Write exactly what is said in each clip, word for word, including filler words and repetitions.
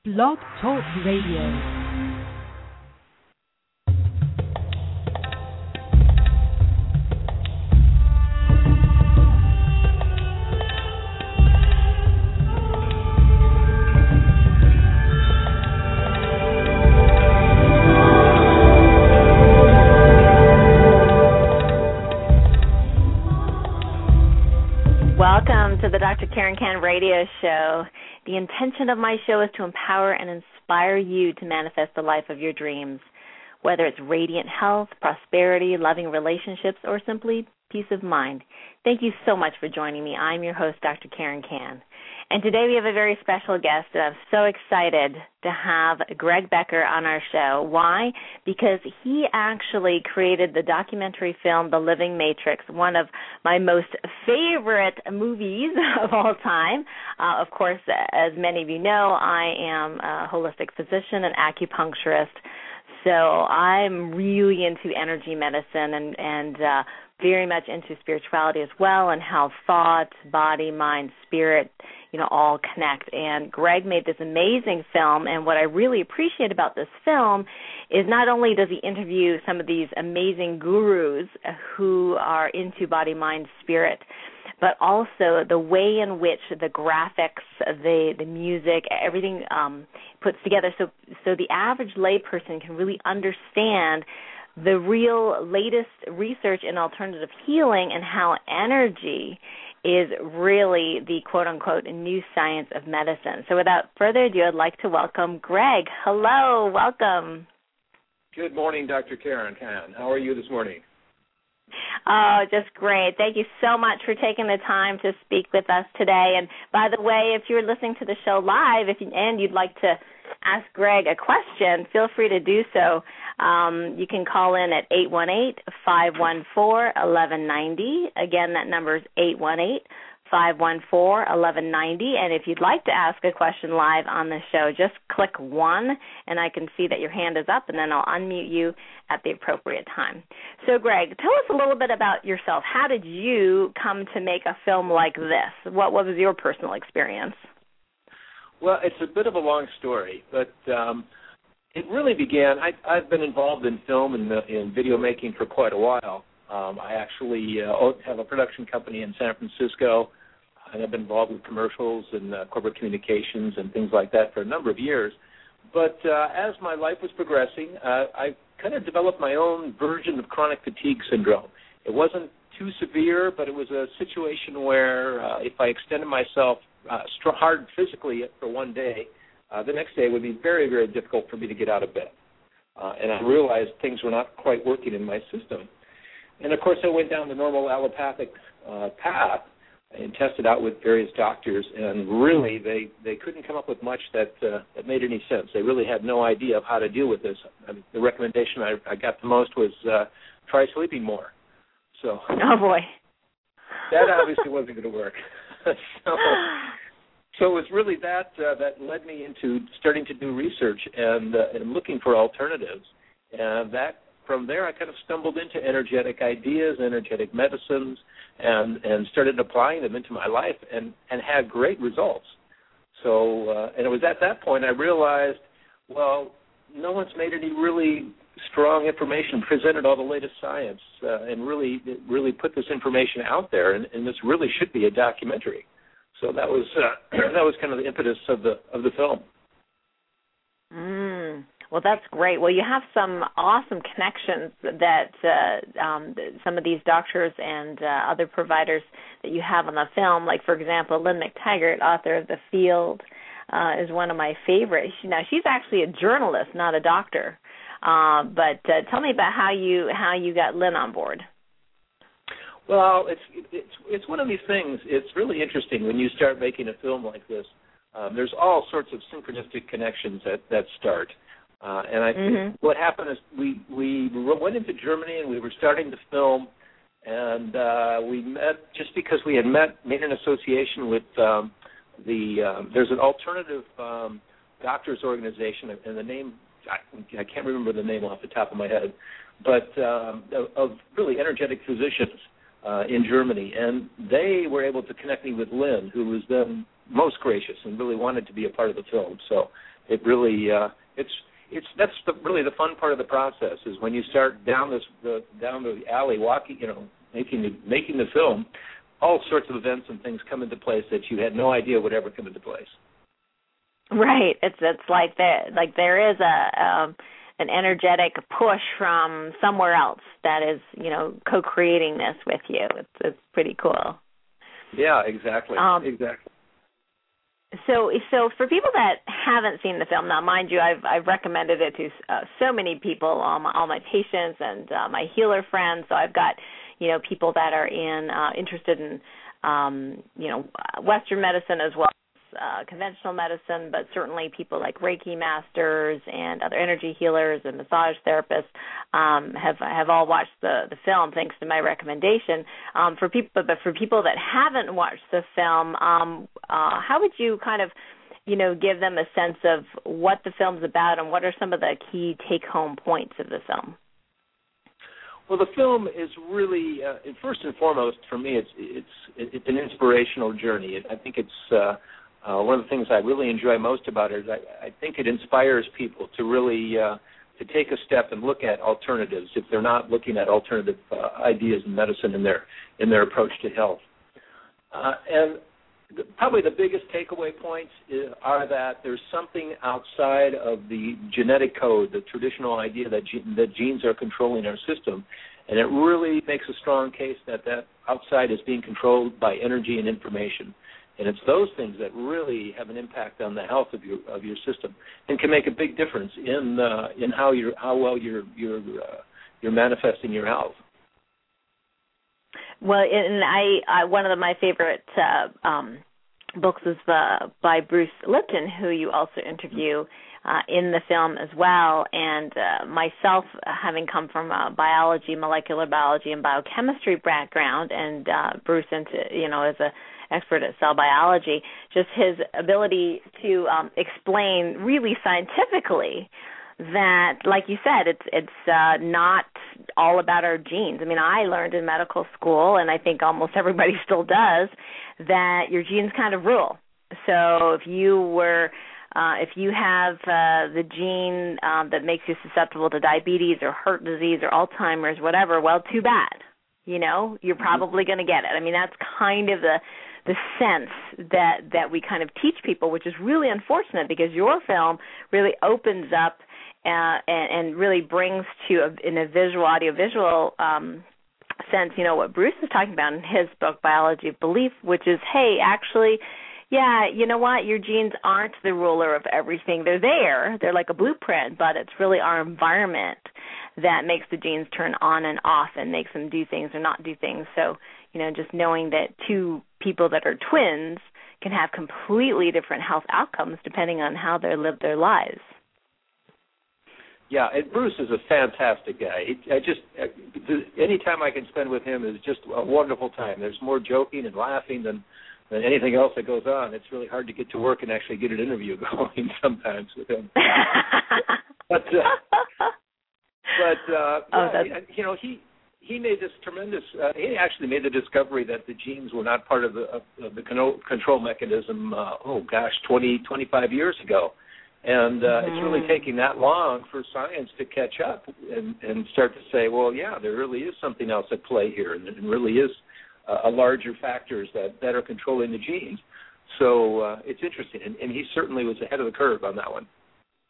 Blog Talk Radio. Welcome to the Doctor Karen Kan radio show. The intention of my show is to empower and inspire you to manifest the life of your dreams, whether it's radiant health, prosperity, loving relationships, or simply peace of mind. Thank you so much for joining me. I'm your host, Doctor Karen Kan. And today we have a very special guest, and I'm so excited to have Greg Becker on our show. Why? Because he actually created the documentary film The Living Matrix, one of my most favorite movies of all time. Uh, of course, as many of you know, I am a holistic physician and acupuncturist, so I'm really into energy medicine and, and uh, very much into spirituality as well, and how thought, body, mind, spirit, you know, all connect. And Greg made this amazing film, and what I really appreciate about this film is not only does he interview some of these amazing gurus who are into body, mind, spirit, but also the way in which the graphics, the the music, everything um, puts together, so so the average layperson can really understand the real latest research in alternative healing and how energy is really the quote-unquote new science of medicine. So without further ado, I'd like to welcome Greg. Hello, welcome. Good morning, Doctor Karen Kan. How are you this morning? Oh, just great. Thank you so much for taking the time to speak with us today. And by the way, if you're listening to the show live if you, and you'd like to ask Greg a question, feel free to do so. Um, you can call in at eight one eight, five one four, one one nine zero. Again, that number is eight one eight, five one four, one one nine zero. And if you'd like to ask a question live on the show, just click one, and I can see that your hand is up, and then I'll unmute you at the appropriate time. So, Greg, tell us a little bit about yourself. How did you come to make a film like this? What, what was your personal experience? Well, it's a bit of a long story, but um, it really began, I, I've been involved in film and in video making for quite a while. Um, I actually uh, have a production company in San Francisco, and I've been involved with commercials and uh, corporate communications and things like that for a number of years. But uh, as my life was progressing, uh, I kind of developed my own version of chronic fatigue syndrome. It wasn't too severe, but it was a situation where uh, if I extended myself uh, hard physically for one day, uh, the next day would be very, very difficult for me to get out of bed. Uh, and I realized things were not quite working in my system. And, of course, I went down the normal allopathic uh, path and tested out with various doctors, and really they, they couldn't come up with much that uh, that made any sense. They really had no idea of how to deal with this. I mean, the recommendation I, I got the most was uh, try sleeping more. So, oh, boy. That obviously wasn't going to work. so, so it was really that uh, that led me into starting to do research and, uh, and looking for alternatives. And that from there I kind of stumbled into energetic ideas, energetic medicines, and, and started applying them into my life and, and had great results. So, uh, and it was at that point I realized, well, no one's made any really strong information, presented all the latest science, uh, and really really put this information out there, and, and this really should be a documentary. So that was uh, that was kind of the impetus of the of the film. Mm. Well, that's great. Well, you have some awesome connections that uh, um, some of these doctors and uh, other providers that you have on the film, like, for example, Lynn McTaggart, author of The Field, uh, is one of my favorites. Now, she's actually a journalist, not a doctor. Uh, but uh, tell me about how you how you got Lynn on board. Well, it's it's it's one of these things. It's really interesting when you start making a film like this. Um, there's all sorts of synchronistic connections that, that start. Uh, and I think mm-hmm. what happened is we, we went into Germany and we were starting to film, and uh, we met just because we had met, made an association with um, the, um, there's an alternative um, doctors organization, and the name, I, I can't remember the name off the top of my head, but um, of, of really energetic physicians uh, in Germany. And they were able to connect me with Lynn, who was then most gracious and really wanted to be a part of the film. So it really uh, it's it's that's the, really the fun part of the process is when you start down this the down the alley walking, you know, making the, making the film, all sorts of events and things come into place that you had no idea would ever come into place. Right. It's it's like there like there is a um, an energetic push from somewhere else that is, you know, co-creating this with you. It's it's pretty cool. Yeah, exactly. Um, exactly. So, so for people that haven't seen the film, now mind you, I've I've recommended it to uh, so many people, all my, all my patients and uh, my healer friends. So I've got, you know, people that are in uh, interested in, um, you know, Western medicine as well as uh, conventional medicine, but certainly people like Reiki masters and other energy healers and massage therapists um, have have all watched the, the film thanks to my recommendation. Um, for people, but for people that haven't watched the film, um, uh, how would you kind of, you know, give them a sense of what the film's about and what are some of the key take-home points of the film? Well, the film is really, uh, first and foremost, for me, it's it's it's an inspirational journey. I think it's uh, uh, one of the things I really enjoy most about it is I, I think it inspires people to really uh, to take a step and look at alternatives if they're not looking at alternative uh, ideas in medicine in their in their approach to health. Uh, and the, probably the biggest takeaway points is, are that there's something outside of the genetic code, the traditional idea that, ge- that genes are controlling our system, and it really makes a strong case that that outside is being controlled by energy and information. And it's those things that really have an impact on the health of your of your system and can make a big difference in uh, in how you're how well you're you're uh, you're manifesting your health. Well, and I, I one of the, my favorite uh, um, books is uh, by Bruce Lipton, who you also interview uh, in the film as well. And uh, myself, having come from a biology, molecular biology, and biochemistry background, and uh, Bruce, into you know, as a expert at cell biology, just his ability to um, explain really scientifically that, like you said, it's it's uh, not all about our genes. I mean, I learned in medical school, and I think almost everybody still does, that your genes kind of rule. So if you were, uh, if you have uh, the gene um, that makes you susceptible to diabetes or heart disease or Alzheimer's, whatever, well, too bad. You know, you're probably going to get it. I mean, that's kind of the the sense that that we kind of teach people, which is really unfortunate because your film really opens up Uh, and, and really brings to, a, in a visual, audiovisual um, sense, you know, what Bruce is talking about in his book, Biology of Belief, which is, hey, actually, yeah, you know what, your genes aren't the ruler of everything. They're there. They're like a blueprint, but it's really our environment that makes the genes turn on and off and makes them do things or not do things. So, you know, just knowing that two people that are twins can have completely different health outcomes depending on how they live their lives. Yeah, and Bruce is a fantastic guy. I just any time I can spend with him is just a wonderful time. There's more joking and laughing than, than anything else that goes on. It's really hard to get to work and actually get an interview going sometimes with him. but uh, but uh, oh, yeah, you know he he made this tremendous. Uh, he actually made the discovery that the genes were not part of the of, of the control mechanism. Uh, oh gosh, twenty, twenty-five years ago. And uh, mm-hmm. It's really taking that long for science to catch up and, and start to say, well, yeah, there really is something else at play here, and it really is uh, a larger factors that, that are controlling the genes. So uh, it's interesting, and, and he certainly was ahead of the curve on that one.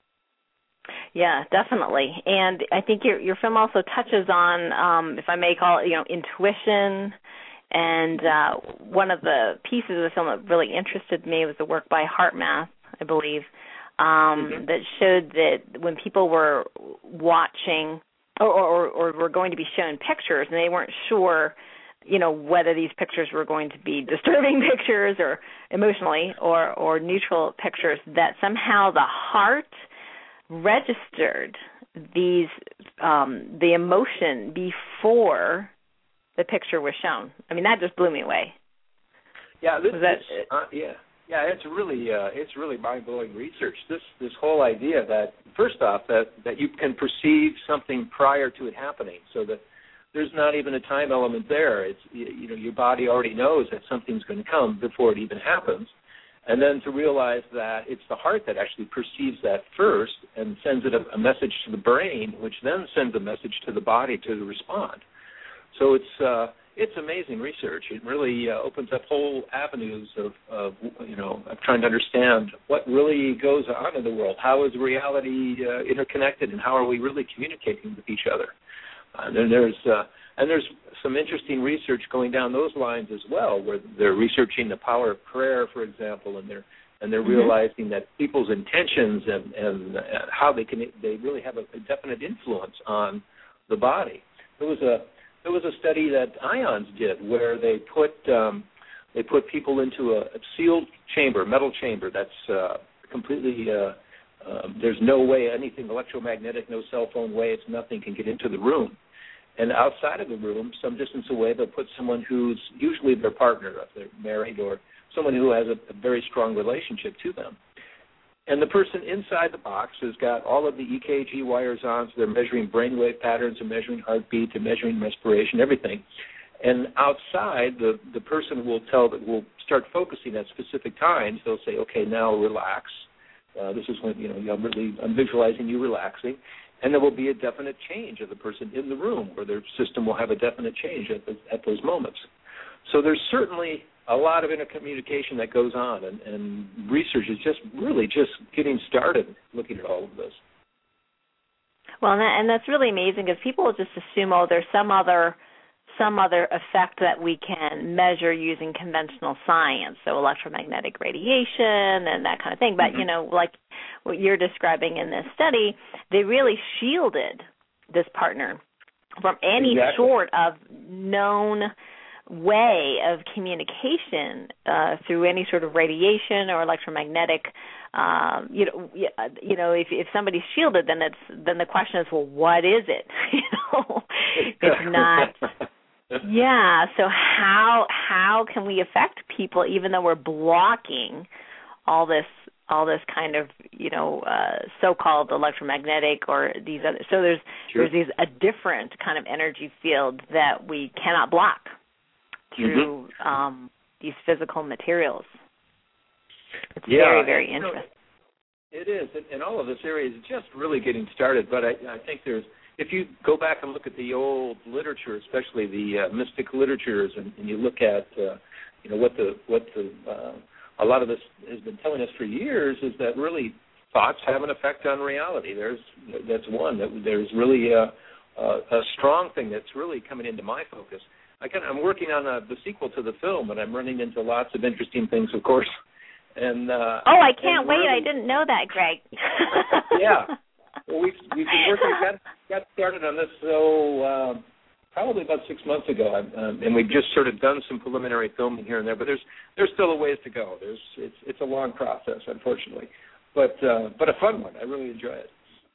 Yeah, definitely. And I think your your film also touches on, um, if I may call it, you know, intuition. And uh, one of the pieces of the film that really interested me was the work by HeartMath, I believe. Um, mm-hmm. That showed that when people were watching or, or, or were going to be shown pictures and they weren't sure, you know, whether these pictures were going to be disturbing pictures or emotionally or, or neutral pictures, that somehow the heart registered these um, the emotion before the picture was shown. I mean, that just blew me away. Yeah, this, was that, this, uh, yeah. Yeah, it's really uh, it's really mind-blowing research. This this whole idea that first off that, that you can perceive something prior to it happening, so that there's not even a time element there. It's you know your body already knows that something's going to come before it even happens, and then to realize that it's the heart that actually perceives that first and sends it a, a message to the brain, which then sends a message to the body to respond. So it's uh, it's amazing research. It really uh, opens up whole avenues of, of, you know, of trying to understand what really goes on in the world. How is reality uh, interconnected, and how are we really communicating with each other? Uh, and there's uh, and there's some interesting research going down those lines as well, where they're researching the power of prayer, for example, and they're and they're mm-hmm. realizing that people's intentions and, and how they can they really have a, a definite influence on the body. There was a There was a study that IONS did where they put um, they put people into a, a sealed chamber, metal chamber that's uh, completely. Uh, uh, there's no way anything electromagnetic, no cell phone waves, nothing can get into the room. And outside of the room, some distance away, they'll put someone who's usually their partner, if they're married, or someone who has a, a very strong relationship to them. And the person inside the box has got all of the E K G wires on, so they're measuring brainwave patterns and measuring heartbeat and measuring respiration, everything. And outside, the, the person will tell that will start focusing at specific times. They'll say, okay, now relax. Uh, this is when, you know, I'm really I'm visualizing you relaxing. And there will be a definite change of the person in the room, or their system will have a definite change at, the, at those moments. So there's certainly a lot of intercommunication that goes on, and, and research is just really just getting started looking at all of this. Well, and, that, and that's really amazing, because people just assume, oh, there's some other some other effect that we can measure using conventional science, so electromagnetic radiation and that kind of thing. But, mm-hmm. you know, like what you're describing in this study, they really shielded this partner from any exactly. sort of known way of communication uh, through any sort of radiation or electromagnetic. Um, you know, you know, if if somebody's shielded, then it's then the question is, well, what is it? you know, it's not. Yeah. So how how can we affect people, even though we're blocking all this all this kind of, you know, uh, so-called electromagnetic or these other? So there's sure. there's these a different kind of energy field that we cannot block through mm-hmm. um, these physical materials. It's yeah, very, very and, interesting. You know, it is, and all of this area is just really getting started. But I, I think there's, if you go back and look at the old literature, especially the uh, mystic literatures, and, and you look at, uh, you know, what the what the uh, a lot of this has been telling us for years is that really thoughts have an effect on reality. There's that's one that there's really a, a, a strong thing that's really coming into my focus. I can, I'm working on a, the sequel to the film, and I'm running into lots of interesting things, of course. And uh, oh, I can't wait! I didn't know that, Greg. yeah, well, we've we've been working, got got started on this so uh, probably about six months ago, um, and we've just sort of done some preliminary filming here and there. But there's there's still a ways to go. There's it's it's a long process, unfortunately, but uh, but a fun one. I really enjoy it.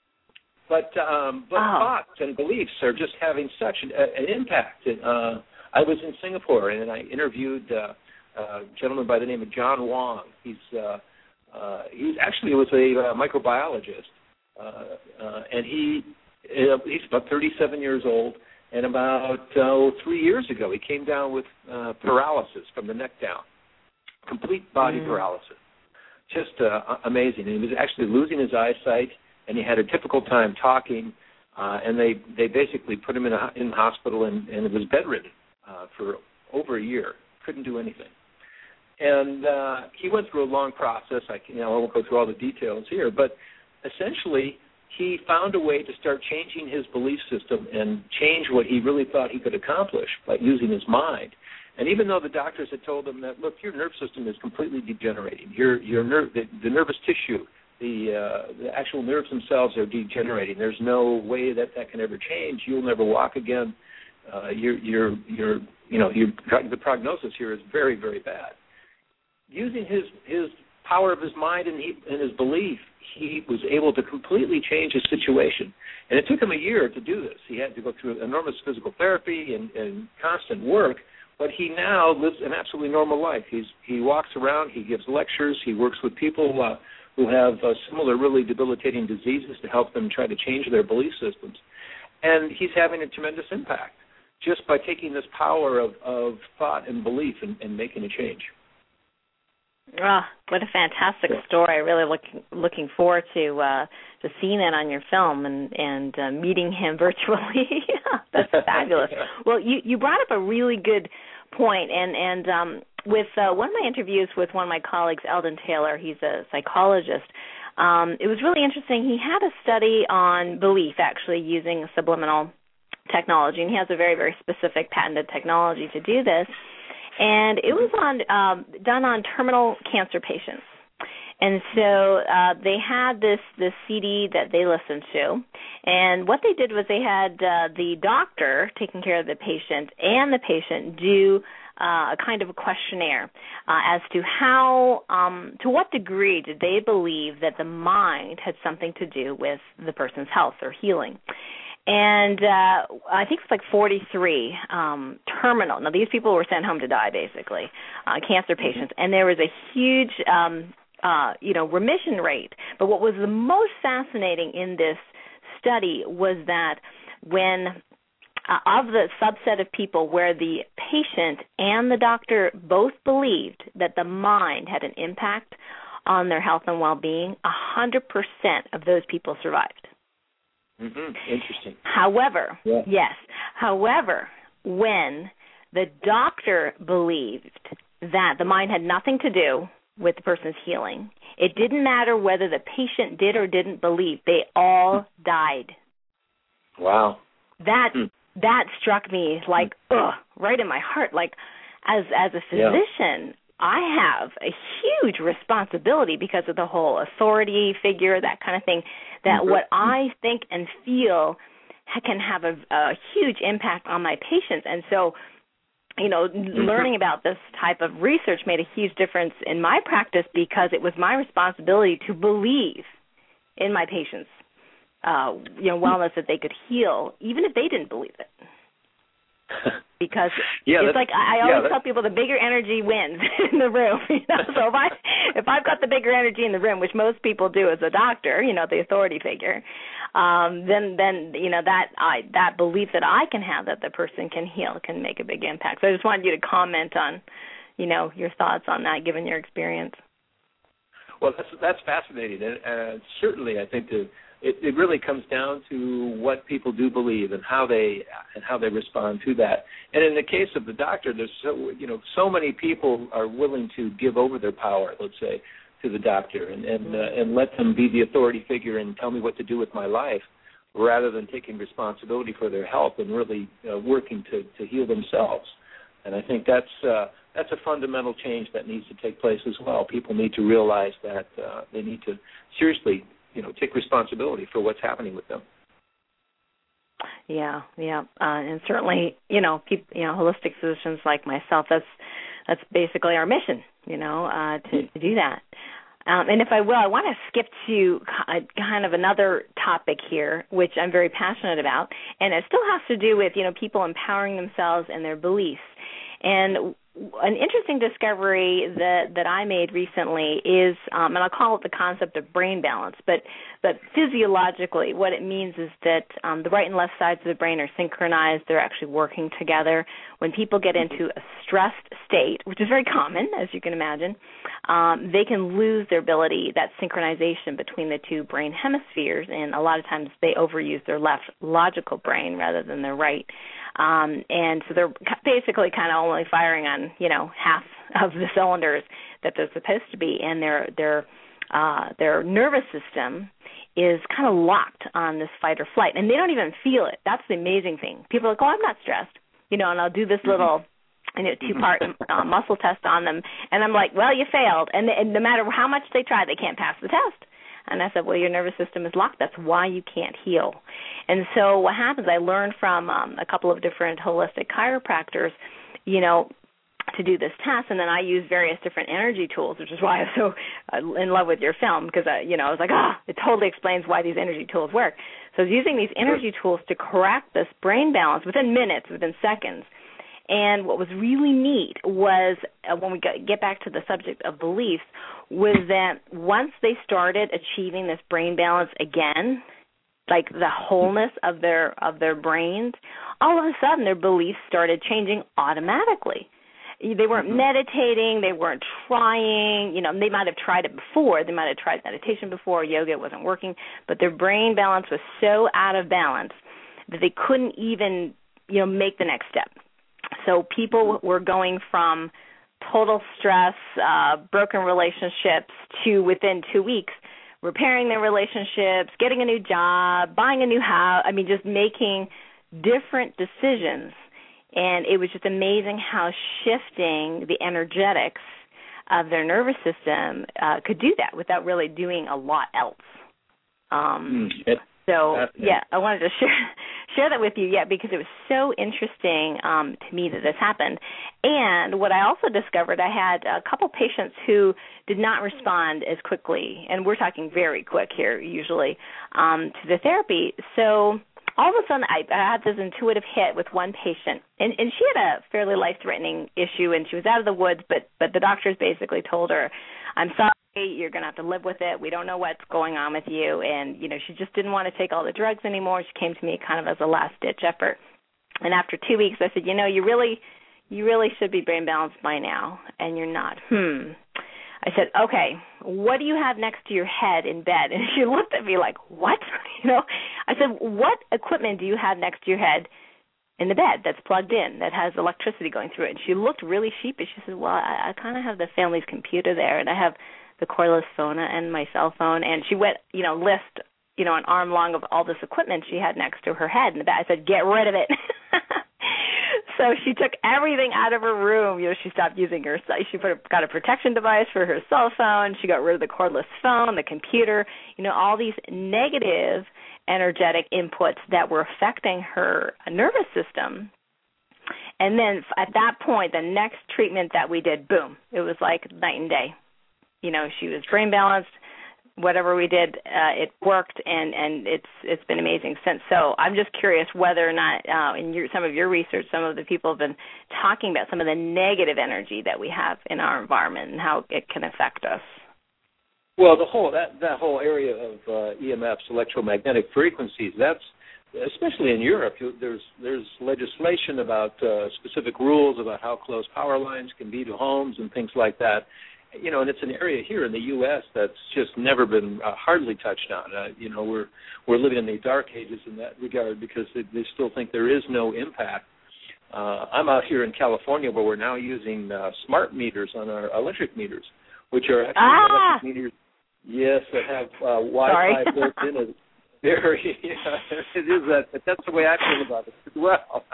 But um, but oh. thoughts and beliefs are just having such an, an impact. Uh, I was in Singapore, and I interviewed uh, a gentleman by the name of John Wong. He's uh, uh, he's actually was a uh, microbiologist, uh, uh, and he uh, he's about thirty-seven years old. And about uh, three years ago, he came down with uh, paralysis from the neck down, complete body mm. paralysis, just uh, amazing. And he was actually losing his eyesight, and he had a difficult time talking. Uh, and they, they basically put him in a, in the hospital, and, and was bedridden uh, for over a year. Couldn't do anything. And uh, he went through a long process. I, can, you know, I won't go through all the details here, but essentially he found a way to start changing his belief system and change what he really thought he could accomplish by using his mind. And even though the doctors had told him that, look, your nerve system is completely degenerating, your your nerve, the, the nervous tissue, the uh, the actual nerves themselves are degenerating. There's no way that that can ever change. You'll never walk again. Uh, you're you're you're you know your the prognosis here is very, very bad. Using his his power of his mind and, he, and his belief, he was able to completely change his situation. And it took him a year to do this. He had to go through enormous physical therapy and, and constant work, but he now lives an absolutely normal life. He's he walks around, he gives lectures, he works with people uh, who have uh, similar really debilitating diseases to help them try to change their belief systems. And he's having a tremendous impact just by taking this power of, of thought and belief and, and making a change. Oh, what a fantastic story! Really looking looking forward to uh, to seeing that on your film and and uh, meeting him virtually. That's fabulous. Well, you you brought up a really good point, and and um, with uh, one of my interviews with one of my colleagues, Eldon Taylor, he's a psychologist. Um, it was really interesting. He had a study on belief, actually using subliminal technology, and he has a very very specific patented technology to do this. And it was on um, done on terminal cancer patients. And so uh, they had this, this C D that they listened to. And what they did was they had uh, the doctor taking care of the patient and the patient do uh, a kind of a questionnaire uh, as to how, um, to what degree did they believe that the mind had something to do with the person's health or healing. And uh, I think it's like forty-three um, terminal. Now, these people were sent home to die, basically, uh, cancer patients. And there was a huge, um, uh, you know, remission rate. But what was the most fascinating in this study was that when, uh, of the subset of people where the patient and the doctor both believed that the mind had an impact on their health and well-being, one hundred percent of those people survived. Mm-hmm. Interesting. However, yeah. yes, however, when the doctor believed that the mind had nothing to do with the person's healing, it didn't matter whether the patient did or didn't believe, they all died. Wow. That hmm. that struck me like, ugh, right in my heart. Like, as as a physician, yeah. I have a huge responsibility because of the whole authority figure, that kind of thing, that what I think and feel can have a, a huge impact on my patients. And so, you know, learning about this type of research made a huge difference in my practice because it was my responsibility to believe in my patients' uh, you know, wellness, that they could heal, even if they didn't believe it. Because yeah, it's like I, I always yeah, tell people the bigger energy wins in the room. You know? So if I if I've got the bigger energy in the room, which most people do as a doctor, you know, the authority figure, um, then then you know that I that belief that I can have that the person can heal can make a big impact. So I just wanted you to comment on, you know, your thoughts on that, given your experience. Well, that's that's fascinating, and uh, certainly I think the. It, it really comes down to what people do believe and how they and how they respond to that. And in the case of the doctor, there's so you know so many people are willing to give over their power, let's say, to the doctor and and, uh, and let them be the authority figure and tell me what to do with my life, rather than taking responsibility for their health and really uh, working to, to heal themselves. And I think that's uh, that's a fundamental change that needs to take place as well. People need to realize that uh, they need to seriously. You know, take responsibility for what's happening with them. Yeah, yeah, uh, and certainly, you know, people, you know, holistic physicians like myself, that's that's basically our mission, you know, uh, to, to do that. Um, and if I will, I want to skip to kind of another topic here, which I'm very passionate about, and it still has to do with, you know, people empowering themselves and their beliefs. And an interesting discovery that, that I made recently is, um, and I'll call it the concept of brain balance, but but physiologically what it means is that um, the right and left sides of the brain are synchronized. They're actually working together. When people get into a stressed state, which is very common, as you can imagine, um, they can lose their ability, that synchronization between the two brain hemispheres, and a lot of times they overuse their left logical brain rather than their right. Um, and so they're basically kind of only firing on, you know, half of the cylinders that they're supposed to be, and their their uh, their nervous system is kind of locked on this fight or flight, and they don't even feel it. That's the amazing thing. People are like, oh, I'm not stressed, you know, and I'll do this little you know, two-part uh, muscle test on them, and I'm like, well, you failed, and, and no matter how much they try, they can't pass the test. And I said, well, your nervous system is locked. That's why you can't heal. And so what happens, I learned from um, a couple of different holistic chiropractors, you know, to do this test, and then I use various different energy tools, which is why I'm so uh, in love with your film, because, I, you know, I was like, ah, oh, it totally explains why these energy tools work. So I was using these energy tools to correct this brain balance within minutes, within seconds. And what was really neat was, uh, when we get back to the subject of beliefs, was that once they started achieving this brain balance again, like the wholeness of their of their brains, all of a sudden their beliefs started changing automatically. they weren't mm-hmm. meditating, they weren't trying, you know, they might have tried it before, they might have tried meditation before, yoga wasn't working, but their brain balance was so out of balance that they couldn't even, you know, make the next step. So people were going from total stress, uh, broken relationships to within two weeks, repairing their relationships, getting a new job, buying a new house, I mean, just making different decisions. And it was just amazing how shifting the energetics of their nervous system uh, could do that without really doing a lot else. Um, mm, so, yeah, I wanted to share share that with you, yeah, because it was so interesting um, to me that this happened. And what I also discovered, I had a couple patients who did not respond as quickly, and we're talking very quick here usually, um, to the therapy. So all of a sudden, I, I had this intuitive hit with one patient, and, and she had a fairly life-threatening issue, and she was out of the woods, but, but the doctors basically told her, I'm sorry, you're going to have to live with it. We don't know what's going on with you. And, you know, she just didn't want to take all the drugs anymore. She came to me kind of as a last-ditch effort. And after two weeks, I said, you know, you really you really should be brain balanced by now, and you're not. Hmm. I said, okay, what do you have next to your head in bed? And she looked at me like, what? You know, I said, what equipment do you have next to your head in the bed that's plugged in, that has electricity going through it? And she looked really sheepish. She said, well, I, I kind of have the family's computer there, and I have the cordless phone and my cell phone. And she went, you know, list, you know, an arm long of all this equipment she had next to her head in the bed. I said, get rid of it. So she took everything out of her room. You know, she stopped using her, she put, got a protection device for her cell phone. She got rid of the cordless phone, the computer, you know, all these negative energetic inputs that were affecting her nervous system. And then at that point, the next treatment that we did, boom, it was like night and day. You know, she was brain balanced. Whatever we did, uh, it worked, and, and it's it's been amazing since. So I'm just curious whether or not, uh, in your, some of your research, some of the people have been talking about some of the negative energy that we have in our environment and how it can affect us. Well, the whole that that whole area of uh, E M Fs, electromagnetic frequencies, that's especially in Europe. There's there's legislation about uh, specific rules about how close power lines can be to homes and things like that. You know, and it's an area here in the U S that's just never been uh, hardly touched on. Uh, you know, we're we're living in the dark ages in that regard because they, they still think there is no impact. Uh, I'm out here in California where we're now using uh, smart meters on our electric meters, which are actually ah! electric meters, yes, that have uh, Wi-Fi built in. It. Very, yeah, it is that. That's the way I feel about it as well.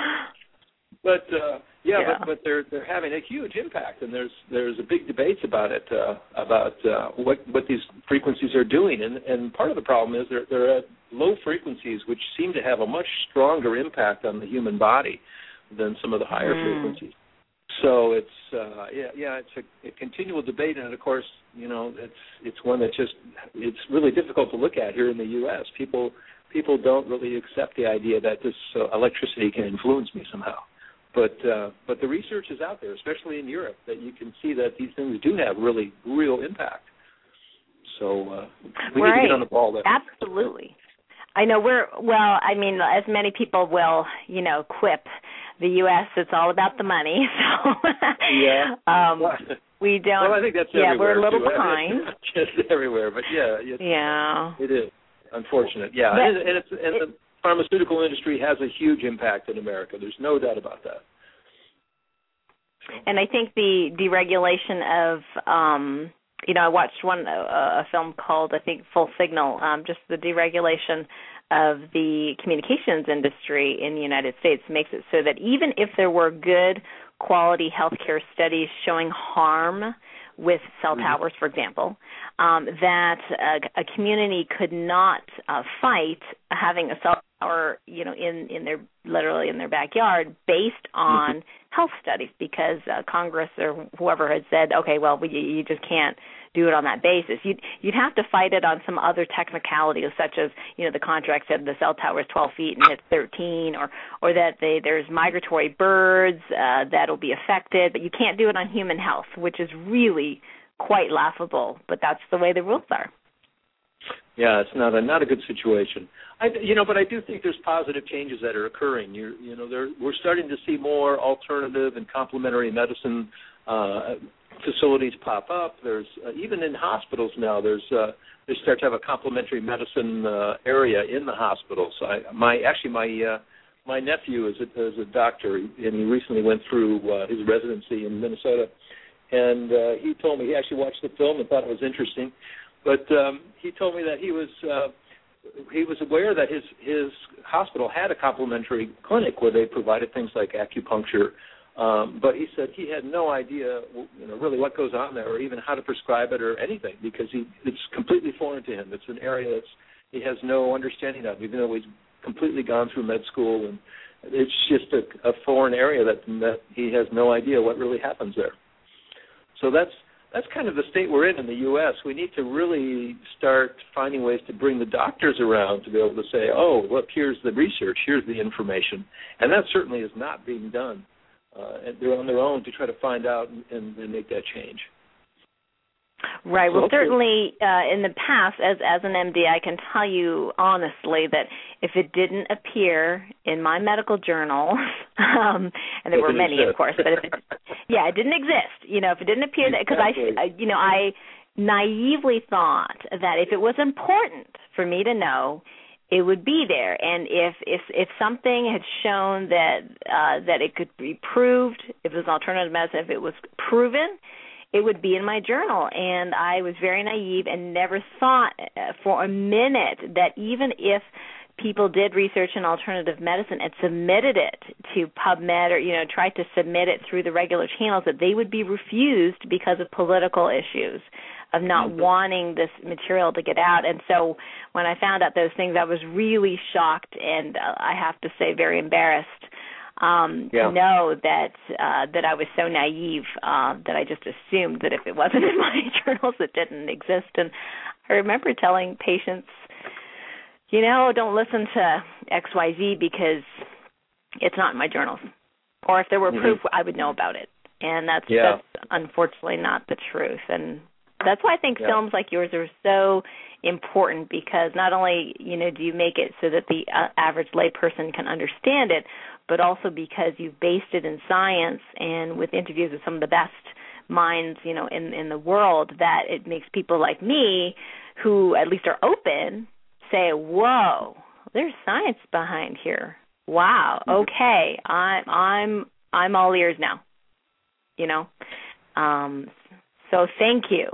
But uh, yeah, yeah, but, but they're they're having a huge impact, and there's there's a big debate about it, uh, about uh, what what these frequencies are doing, and and part of the problem is they're they're at low frequencies, which seem to have a much stronger impact on the human body than some of the higher mm. frequencies. So it's uh, yeah yeah it's a, a continual debate, and of course you know it's it's one that just it's really difficult to look at here in the U S. People people don't really accept the idea that this uh, electricity can influence me somehow. But uh, but the research is out there, especially in Europe, that you can see that these things do have really real impact. So uh, we right. need to get on the ball there. Absolutely. I know we're, well, I mean, as many people will, you know, quip, the U S, it's all about the money. So yeah. um, we don't. Well, I think that's yeah, everywhere. we're a little too. behind. Just everywhere, but yeah. It's, yeah. It is. Unfortunate. Yeah. But, and, and, it's, and it, the pharmaceutical industry has a huge impact in America. There's no doubt about that. And I think the deregulation of, um, you know, I watched one uh, a film called, I think, Full Signal, um, just the deregulation of the communications industry in the United States makes it so that even if there were good quality healthcare studies showing harm with cell towers, for example, um, that a, a community could not uh, fight having a cell tower, you know, in, in their literally in their backyard based on mm-hmm. health studies, because uh, Congress or whoever had said, okay, well, we, you just can't do it on that basis. You'd, you'd have to fight it on some other technicalities, such as, you know, the contract said the cell tower is twelve feet and it's thirteen, or or that they, there's migratory birds uh, that'll be affected, but you can't do it on human health, which is really quite laughable, but that's the way the rules are. Yeah, it's not a not a good situation. I, you know, but I do think there's positive changes that are occurring. You, you know, there, we're starting to see more alternative and complementary medicine uh, facilities pop up. There's uh, even in hospitals now. There's uh, they start to have a complementary medicine uh, area in the hospitals. I, my actually my uh, my nephew is a, is a doctor, and he recently went through uh, his residency in Minnesota, and uh, he told me he actually watched the film and thought it was interesting. But um, he told me that he was uh, he was aware that his his hospital had a complementary clinic where they provided things like acupuncture, um, but he said he had no idea, you know, really what goes on there, or even how to prescribe it or anything, because he it's completely foreign to him. It's an area that's he has no understanding of, even though he's completely gone through med school, and it's just a, a foreign area that that he has no idea what really happens there. So that's. That's kind of the state we're in in the U S We need to really start finding ways to bring the doctors around to be able to say, oh, look, here's the research, here's the information. And that certainly is not being done. Uh, and they're on their own to try to find out and, and, and make that change. Right. Well, certainly uh, in the past, as as an M D, I can tell you honestly that if it didn't appear in my medical journals, um, and there were many, of course, but if it, yeah, it didn't exist. You know, if it didn't appear, because I, you know, I naively thought that if it was important for me to know, it would be there, and if if if something had shown that uh, that it could be proved, if it was alternative medicine, if it was proven, it would be in my journal. And I was very naive and never thought for a minute that even if people did research in alternative medicine and submitted it to PubMed, or, you know, tried to submit it through the regular channels, that they would be refused because of political issues, of not mm-hmm. wanting this material to get out. And so when I found out those things, I was really shocked, and uh, I have to say very embarrassed Um, yeah. to know that uh, that I was so naive uh, that I just assumed that if it wasn't in my journals, it didn't exist. And I remember telling patients, you know, don't listen to X Y Z because it's not in my journals. Or if there were mm-hmm. proof, I would know about it. And that's, yeah. that's unfortunately not the truth. And that's why I think yeah. films like yours are so important, because not only, you know, do you make it so that the uh, average layperson can understand it, but also because you've based it in science and with interviews with some of the best minds, you know, in, in the world, that it makes people like me, who at least are open, say, whoa, there's science behind here. Wow, okay, I'm I'm I'm all ears now, you know. Um, so thank you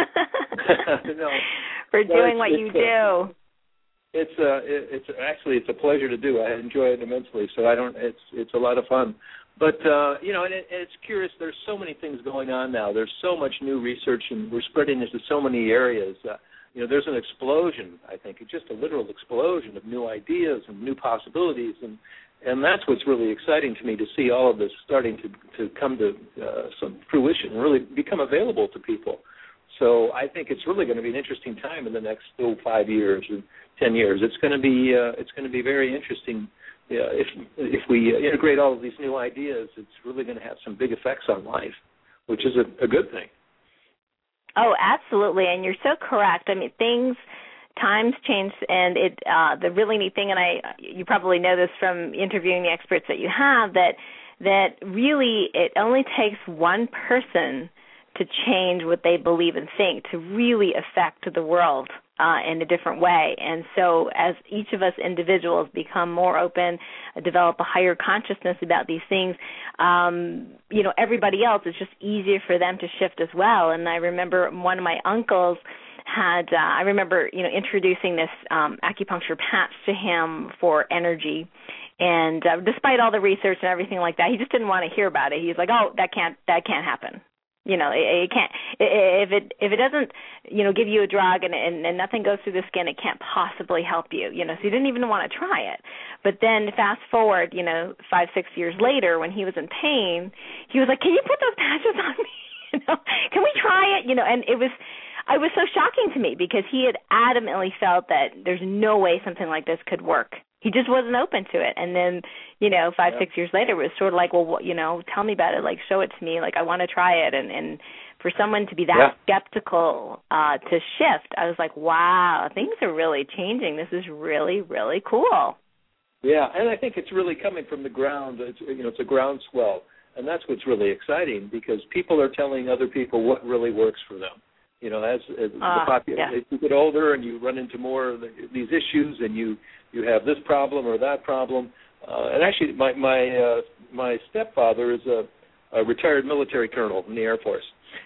no, for doing no, what you do. It's uh, it, it's actually it's a pleasure to do. I enjoy it immensely. So I don't. It's it's a lot of fun. But uh, you know, and it, it's curious. There's so many things going on now. There's so much new research, and we're spreading into so many areas. Uh, you know, there's an explosion. I think it's just a literal explosion of new ideas and new possibilities, and and that's what's really exciting to me, to see all of this starting to to come to uh, some fruition and really become available to people. So I think it's really going to be an interesting time in the next oh, five years or ten years. It's going to be uh, it's going to be very interesting. Uh, if if we integrate all of these new ideas, it's really going to have some big effects on life, which is a, a good thing. Oh, absolutely, and you're so correct. I mean, things, times change, and it uh, the really neat thing, and I you probably know this from interviewing the experts that you have, that that really it only takes one person to change what they believe and think to really affect the world uh, in a different way. And so as each of us individuals become more open, uh, develop a higher consciousness about these things, um, you know, everybody else, it's just easier for them to shift as well. And I remember one of my uncles had, uh, I remember, you know, introducing this um, acupuncture patch to him for energy. And uh, despite all the research and everything like that, he just didn't want to hear about it. He's like, oh, that can't, that can't happen. You know, it, it can't. If it if it doesn't, you know, give you a drug and, and and nothing goes through the skin, it can't possibly help you. You know, so he didn't even want to try it. But then fast forward, you know, five six years later, when he was in pain, he was like, "Can you put those patches on me? You know, can we try it? You know?" And it was, it was so shocking to me, because he had adamantly felt that there's no way something like this could work. He just wasn't open to it. And then, you know, five, yeah. six years later, it was sort of like, well, what, you know, tell me about it. Like, show it to me. Like, I want to try it. And, and for someone to be that yeah. skeptical uh, to shift, I was like, wow, things are really changing. This is really, really cool. Yeah, and I think it's really coming from the ground. It's, you know, it's a groundswell, and that's what's really exciting because people are telling other people what really works for them. You know, as, as uh, the popul- yeah. as you get older and you run into more of the, these issues, and you, you have this problem or that problem. Uh, and actually, my my uh, my stepfather is a, a retired military colonel in the Air Force,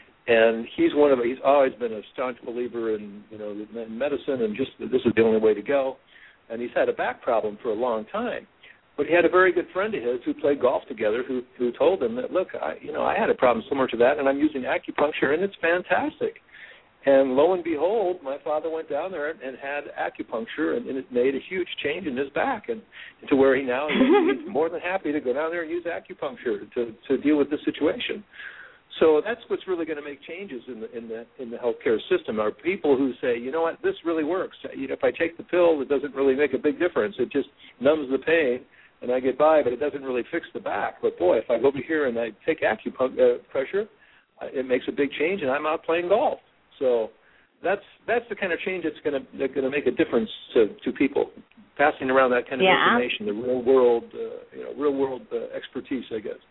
and he's one of he's always been a staunch believer in you know in medicine and just this is the only way to go. And he's had a back problem for a long time. But he had a very good friend of his who played golf together who who told him that, look, I, you know, I had a problem similar to that, and I'm using acupuncture, and it's fantastic. And lo and behold, my father went down there and had acupuncture, and, and it made a huge change in his back, and to where he now he's more than happy to go down there and use acupuncture to, to deal with the situation. So that's what's really going to make changes in the in the in the healthcare system. Are people who say, you know what, this really works. You know, if I take the pill, it doesn't really make a big difference. It just numbs the pain, and I get by, but it doesn't really fix the back. But boy, if I go over here and I take acupuncture, it makes a big change, and I'm out playing golf. So that's that's the kind of change that's going to that's going to make a difference to, to people, passing around that kind of yeah. information, the real world, uh, you know, real world uh, expertise, I guess.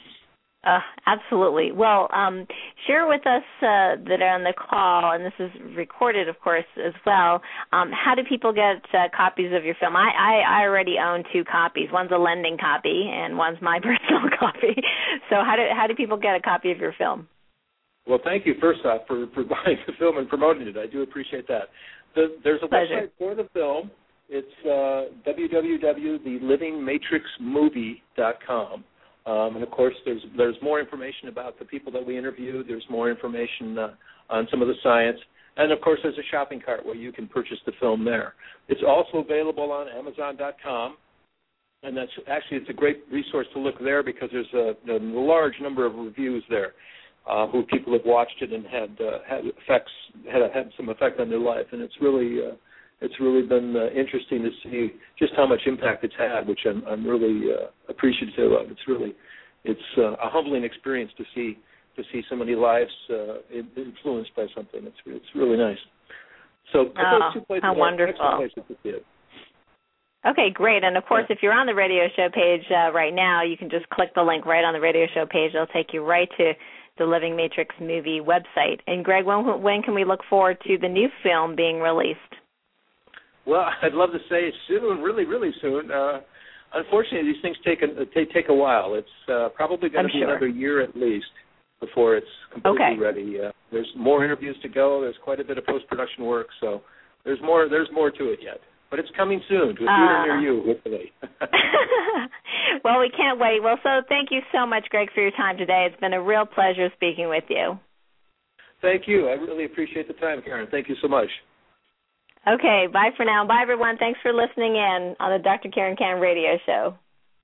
Uh, absolutely. Well, um, share with us uh, that are on the call, and this is recorded, of course, as well. Um, how do people get uh, copies of your film? I, I, I already own two copies. One's a lending copy, and one's my personal copy. So how do how do people get a copy of your film? Well, thank you, first off, for, for buying the film and promoting it. I do appreciate that. The, there's a Pleasure. website for the film. It's uh, w w w dot the living matrix movie dot com. Um, and, of course, there's there's more information about the people that we interviewed. There's more information uh, on some of the science. And, of course, there's a shopping cart where you can purchase the film there. It's also available on amazon dot com. And that's actually it's a great resource to look there because there's a, a large number of reviews there. Uh, who people have watched it and had uh, had effects had had some effect on their life, and it's really uh, it's really been uh, interesting to see just how much impact it's had, which I'm I'm really uh, appreciative of. It's really it's uh, a humbling experience to see to see so many lives uh, influenced by something. It's it's really nice. So oh, those two places how are wonderful! places to see it. Okay, great. And, of course, yeah. if you're on the radio show page uh, right now, you can just click the link right on the radio show page. It'll take you right to the Living Matrix movie website. And, Greg, when, when can we look forward to the new film being released? Well, I'd love to say soon, really, really soon. Uh, unfortunately, these things take a, they take a while. It's uh, probably going to be sure. another year at least before it's completely okay. ready. Uh, there's more interviews to go. There's quite a bit of post-production work, so there's more There's more to it yet. But it's coming soon to a theater uh, near you, hopefully. Well, we can't wait. Well, so thank you so much, Greg, for your time today. It's been a real pleasure speaking with you. Thank you. I really appreciate the time, Karen. Thank you so much. Okay, bye for now. Bye, everyone. Thanks for listening in on the Doctor Karen Kan radio show.